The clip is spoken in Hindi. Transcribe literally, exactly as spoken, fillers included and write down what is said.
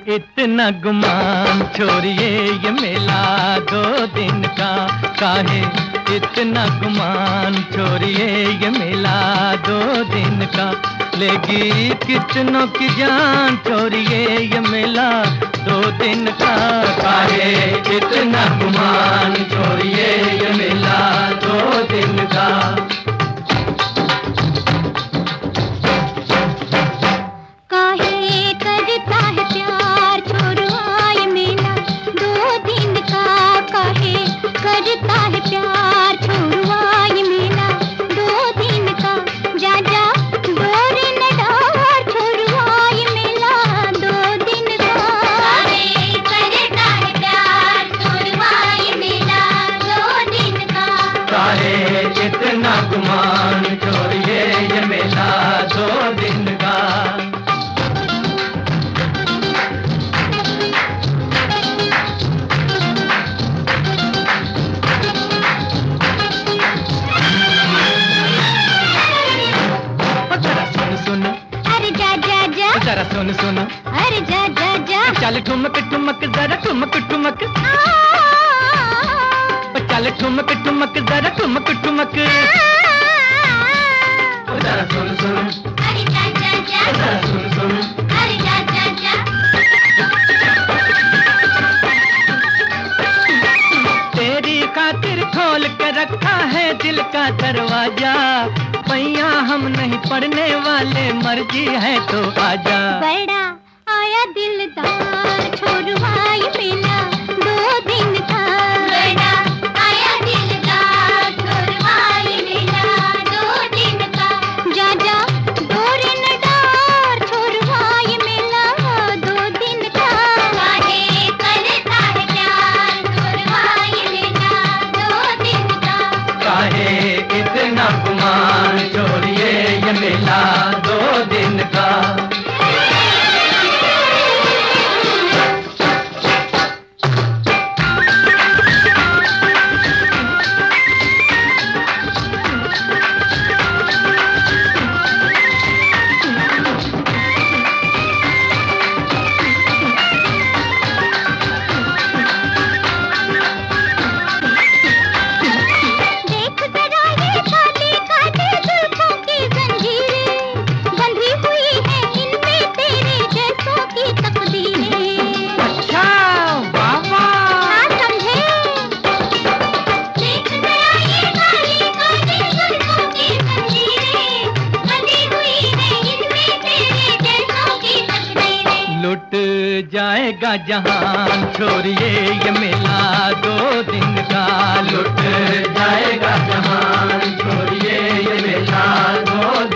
इतना गुमान छोड़िए ये मेला दो दिन का, काहे इतना गुमान छोड़िए ये मेला दो दिन का। लेगी कितनों की जान छोड़िए ये मेला दो दिन का, काहे इतना गुमान छोड़िए ये मेला दो दिन का। करता है प्यार छोड़वा ये मेला दो दिन का, जा जा डोर न डार छोड़वा ये मेला दो दिन का। अरे करता है प्यार छोड़वा ये मेला दो दिन का, काहे इतना गुमान छोड़िए ये मेला दो दिन का। जरा सुन सुन, अरे जा जा जा, चल ठुमक ठुमक जरा ठुमक ठुमक, चल ठुमक ठुमक जरा ठुमक ठुमक। जरा सुन सुन, अरे जा जा जा, जरा सुन सुन, अरे जा जा जा। तेरी खातिर खोल के रखा है दिल का दरवाजा, पैया हम नहीं पढ़ने वाले, मर्जी है तो आजा। बड़ा आया दिलदार छोड़वा ये मेला दो दिन का, बड़ा आया दिलदार छोड़वा ये मेला दो दिन का, जा जा डोर न डार छोड़वा ये मेला दो दिन का। काहे करता है प्यार छोड़वा ये मेला दो दिन का, काहे इतना गुमान छोड़िए ये मेला दो दिन का। लुट जाएगा जहान छोड़िए ये मेला दो दिन का, लुट जाएगा जहान छोड़िए ये मेला दो